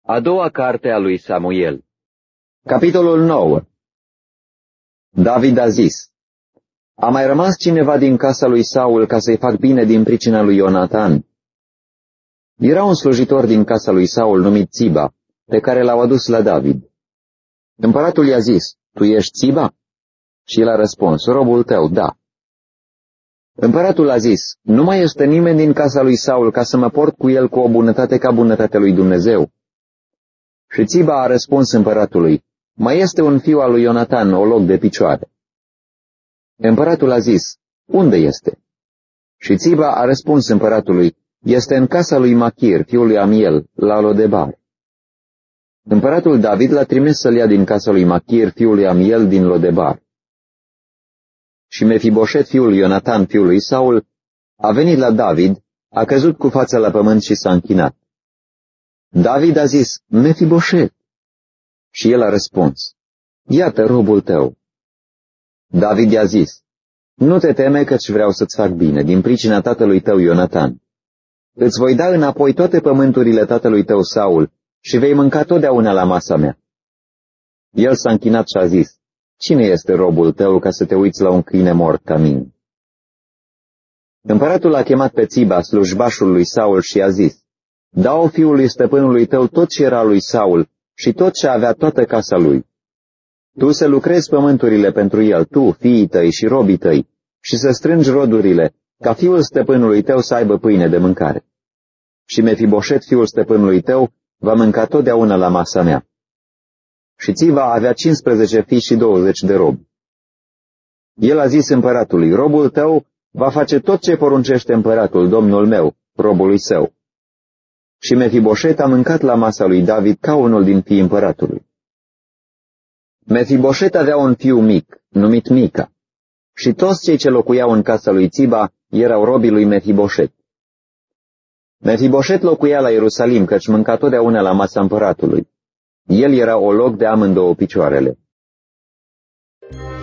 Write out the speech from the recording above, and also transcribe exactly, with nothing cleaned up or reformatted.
A doua carte a lui Samuel. Capitolul nouă. David a zis: A mai rămas cineva din casa lui Saul ca să-i fac bine din pricina lui Ionatan? Era un slujitor din casa lui Saul numit Țiba, pe care l-au adus la David. Împăratul i-a zis: Tu ești Țiba? Și el a răspuns: Robul tău, da. Împăratul a zis: Nu mai este nimeni din casa lui Saul ca să mă port cu el cu o bunătate ca bunătatea lui Dumnezeu. Și Țiba a răspuns împăratului: Mai este un fiu al lui Ionatan, o loc de picioare. Împăratul a zis: Unde este? Și Țiba a răspuns împăratului: Este în casa lui Machir, fiul lui Amiel, la Lodebar. Împăratul David l-a trimis să-l ia din casa lui Machir, fiul lui Amiel, din Lodebar. Și Mefiboset, fiul lui Ionatan, fiul lui Saul, a venit la David, a căzut cu fața la pământ și s-a închinat. David a zis: Mefiboset. Și el a răspuns: Iată robul tău. David i-a zis: Nu te teme, căci vreau să-ți fac bine, din pricina tatălui tău Ionatan. Îți voi da înapoi toate pământurile tatălui tău Saul și vei mânca totdeauna la masa mea. El s-a închinat și a zis: Cine este robul tău ca să te uiți la un câine mort ca mine? Împăratul a chemat pe Țiba, slujbașul lui Saul, și a zis: Dau fiului stăpânului tău tot ce era lui Saul și tot ce avea toată casa lui. Tu să lucrezi pământurile pentru el, tu, fiii tăi și robii tăi, și să strângi rodurile, ca fiul stăpânului tău să aibă pâine de mâncare. Și Mefiboset, fiul stăpânului tău, va mânca totdeauna la masa mea. Și Țiba avea cincisprezece fii și douăzeci de robi. El a zis împăratului: Robul tău va face tot ce poruncește împăratul, domnul meu, robului său. Și Mefiboset a mâncat la masa lui David ca unul din fiii împăratului. Mefiboset avea un fiu mic, numit Mica, și toți cei ce locuiau în casa lui Țiba erau robii lui Mefiboset. Mefiboset locuia la Ierusalim, căci mânca totdeauna la masa împăratului. El era o loc de amândouă picioarele.